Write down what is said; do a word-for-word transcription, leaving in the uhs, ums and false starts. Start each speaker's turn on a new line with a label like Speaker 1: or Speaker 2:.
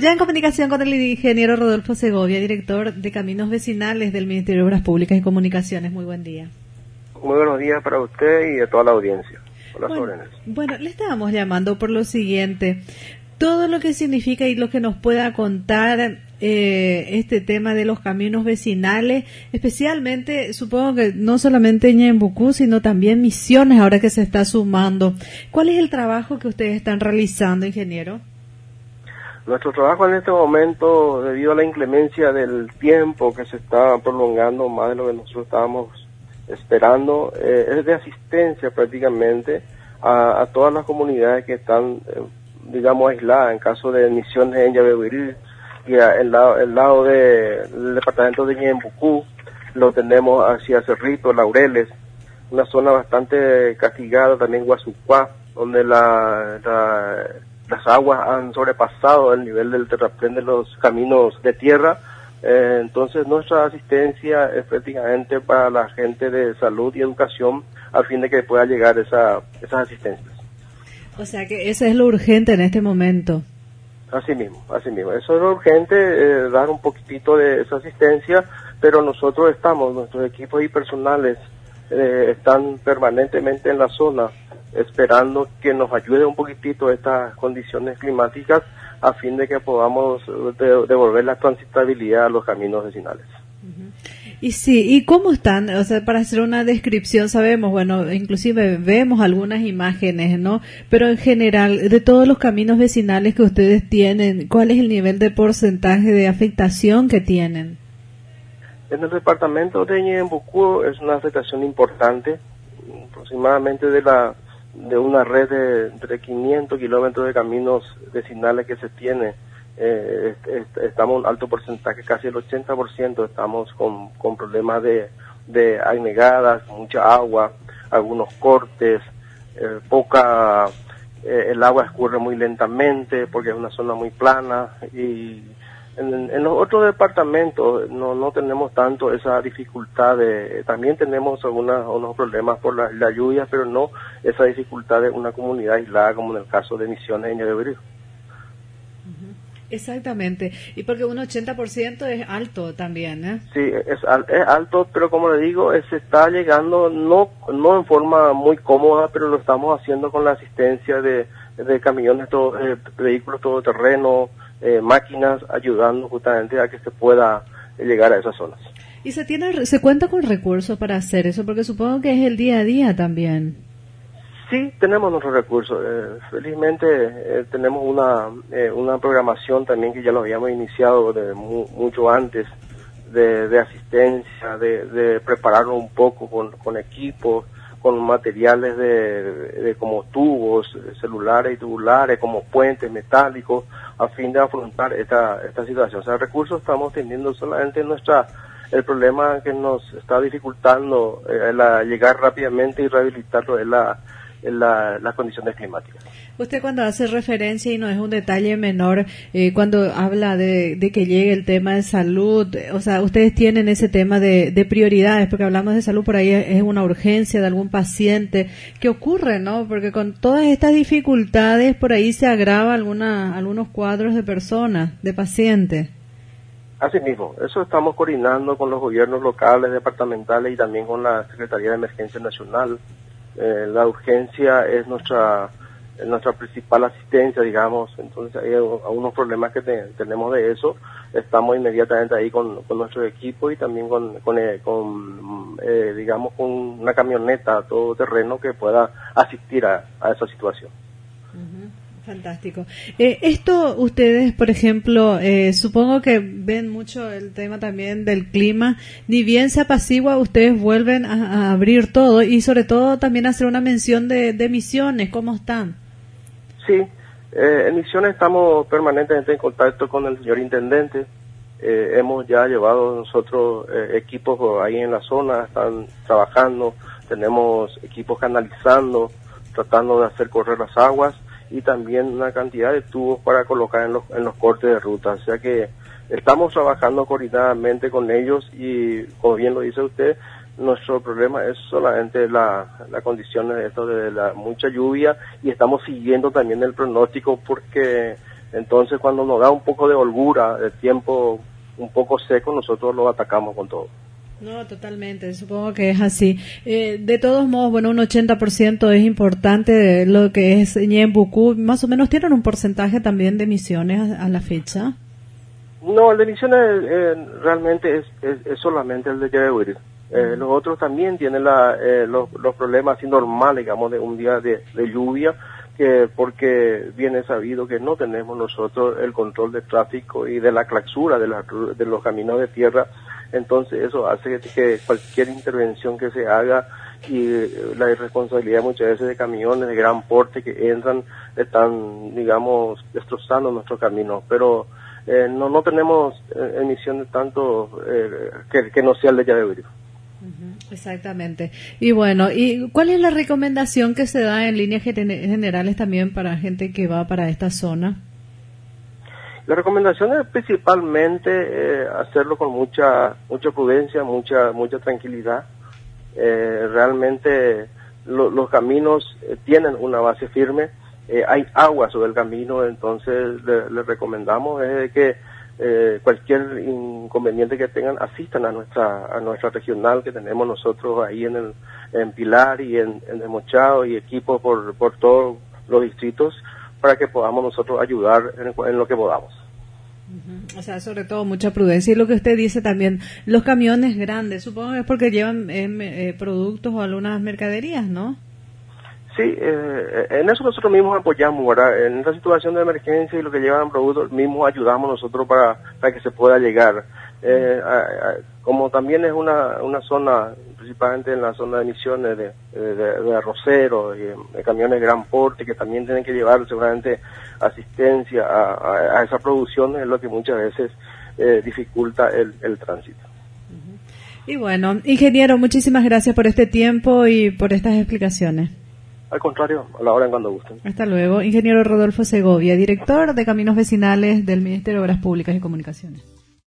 Speaker 1: Ya en comunicación con el ingeniero Rodolfo Segovia, director de Caminos Vecinales del Ministerio de Obras Públicas y Comunicaciones. Muy buen día.
Speaker 2: Muy buenos días para usted y a toda la audiencia. Por las
Speaker 1: bueno, bueno, le estábamos llamando por lo siguiente. Todo lo que significa y lo que nos pueda contar eh, este tema de los caminos vecinales, especialmente, supongo que no solamente en Ñembucú, sino también Misiones, ahora que se está sumando. ¿Cuál es el trabajo que ustedes están realizando, ingeniero?
Speaker 2: Nuestro trabajo en este momento, debido a la inclemencia del tiempo que se está prolongando más de lo que nosotros estábamos esperando, eh, es de asistencia prácticamente a, a todas las comunidades que están, eh, digamos, aisladas en caso de Misiones en Yabehuirí, y a, el lado, el lado de, del departamento de Ñembucú lo tenemos hacia Cerrito, Laureles, una zona bastante castigada, también Guasucuá, donde la, la las aguas han sobrepasado el nivel del terraplén de los caminos de tierra. Eh, entonces nuestra asistencia es prácticamente para la gente de salud y educación al fin de que pueda llegar esa, esas asistencias.
Speaker 1: O sea que eso es lo urgente en este momento.
Speaker 2: Así mismo, así mismo. Eso es lo urgente, eh, dar un poquitito de esa asistencia, pero nosotros estamos, nuestros equipos y personales eh, están permanentemente en la zona, esperando que nos ayude un poquitito estas condiciones climáticas a fin de que podamos de, devolver la transitabilidad a los caminos vecinales.
Speaker 1: Uh-huh. Y sí, ¿y cómo están? O sea, para hacer una descripción, sabemos, bueno, inclusive vemos algunas imágenes, ¿no? Pero en general, de todos los caminos vecinales que ustedes tienen, ¿cuál es el nivel de porcentaje de afectación que tienen?
Speaker 2: En el departamento de Ñembucú es una afectación importante, aproximadamente de la de una red de entre quinientos kilómetros de caminos vecinales que se tiene, eh, est- estamos en un alto porcentaje, casi el ochenta por ciento estamos con, con problemas de, de anegadas, mucha agua, algunos cortes, eh, poca, eh, el agua escurre muy lentamente porque es una zona muy plana, y en, en los otros departamentos no no tenemos tanto esa dificultad de, también tenemos algunos unos problemas por la, la lluvia, pero no esa dificultad de una comunidad aislada como en el caso de Misiones en Yabehuirí.
Speaker 1: Uh-huh. Exactamente, y porque un ochenta por ciento es alto también, ¿eh?
Speaker 2: Sí, es, es alto, pero como le digo, se está llegando no no en forma muy cómoda, pero lo estamos haciendo con la asistencia de, de camiones, todo, eh, vehículos todoterreno, Eh, máquinas, ayudando justamente a que se pueda eh, llegar a esas zonas.
Speaker 1: ¿Y se tiene, se cuenta con recursos para hacer eso? Porque supongo que es el día a día también.
Speaker 2: Sí, tenemos nuestros recursos. Eh, felizmente eh, tenemos una eh, una programación también que ya lo habíamos iniciado de mu mucho antes de, de asistencia, de, de prepararnos un poco con, con equipos, con materiales de, de como tubos celulares y tubulares, como puentes metálicos, a fin de afrontar esta esta situación. O sea, recursos estamos teniendo, solamente nuestra el problema que nos está dificultando eh, la llegar rápidamente y rehabilitarlo es la, la las condiciones climáticas.
Speaker 1: Usted cuando hace referencia, y no es un detalle menor, eh, cuando habla de, de que llegue el tema de salud, o sea, ustedes tienen ese tema de, de prioridades, porque hablamos de salud, por ahí es una urgencia de algún paciente. ¿Qué ocurre, no? Porque con todas estas dificultades, por ahí se agrava alguna, algunos cuadros de personas, de pacientes.
Speaker 2: Así mismo, eso estamos coordinando con los gobiernos locales, departamentales y también con la Secretaría de Emergencia Nacional. Eh, la urgencia es nuestra nuestra principal asistencia, digamos. Entonces hay algunos problemas que te, tenemos de eso, estamos inmediatamente ahí con, con nuestro equipo y también con, con, eh, con eh, digamos, con una camioneta todoterreno que pueda asistir a, a esa situación.
Speaker 1: Uh-huh. Fantástico. Eh, esto ustedes, por ejemplo, eh, supongo que ven mucho el tema también del clima, ni bien se apacigua, ustedes vuelven a, a abrir todo, y sobre todo también hacer una mención de, de Misiones, ¿cómo están?
Speaker 2: Sí, eh, en Misiones estamos permanentemente en contacto con el señor intendente. Eh, hemos ya llevado nosotros eh, equipos ahí en la zona, están trabajando, tenemos equipos canalizando, tratando de hacer correr las aguas, y también una cantidad de tubos para colocar en los, en los cortes de ruta. O sea que estamos trabajando coordinadamente con ellos, y como bien lo dice usted, nuestro problema es solamente la, la condición de esto de la mucha lluvia, y estamos siguiendo también el pronóstico porque Entonces cuando nos da un poco de holgura, de tiempo un poco seco, nosotros lo atacamos con todo.
Speaker 1: No, totalmente, supongo que es así. Eh, de todos modos, bueno, un ochenta por ciento es importante de lo que es Ñembucú. Más o menos tienen un porcentaje también de emisiones a, a la fecha.
Speaker 2: No, el de emisiones eh, realmente es, es, es solamente el de Yabehuiri. Eh, los otros también tienen la, eh, los, los problemas así normales, digamos, de un día de, de lluvia, que porque bien es sabido que no tenemos nosotros el control de tráfico y de la clausura de, la, de los caminos de tierra. Entonces eso hace que, que cualquier intervención que se haga y la irresponsabilidad muchas veces de camiones de gran porte que entran están, digamos, destrozando nuestros caminos. Pero eh, no no tenemos eh, emisiones tanto eh, que, que no sea el de Yabehuiri.
Speaker 1: Exactamente. Y bueno, ¿y cuál es la recomendación que se da en líneas generales también para gente que va para esta zona?
Speaker 2: La recomendación es principalmente eh, hacerlo con mucha mucha prudencia, mucha mucha tranquilidad. Eh, realmente lo, los caminos eh, tienen una base firme, eh, hay agua sobre el camino, entonces le, le recomendamos es que eh, cualquier inconveniente que tengan asistan a nuestra a nuestra regional que tenemos nosotros ahí en el en Pilar y en, en Desmochado y equipos por por todos los distritos para que podamos nosotros ayudar en, en lo que podamos.
Speaker 1: Uh-huh. O sea, sobre todo mucha prudencia. Y lo que usted dice también, los camiones grandes, supongo que es porque llevan eh, eh, productos o algunas mercaderías, ¿no?
Speaker 2: Sí, eh, en eso nosotros mismos apoyamos, ¿verdad? En esta situación de emergencia y lo que llevan productos, mismos ayudamos nosotros para, para que se pueda llegar. Eh, a, a, como también es una, una zona, principalmente en la zona de emisiones de, de, de arroceros y de camiones de gran porte, que también tienen que llevar seguramente asistencia a, a, a esa producción, es lo que muchas veces eh, dificulta el, el tránsito.
Speaker 1: Y bueno, ingeniero, muchísimas gracias por este tiempo y por estas explicaciones.
Speaker 2: Al contrario, a la hora en cuando gusten.
Speaker 1: Hasta luego. Ingeniero Rodolfo Segovia, director de Caminos Vecinales del Ministerio de Obras Públicas y Comunicaciones.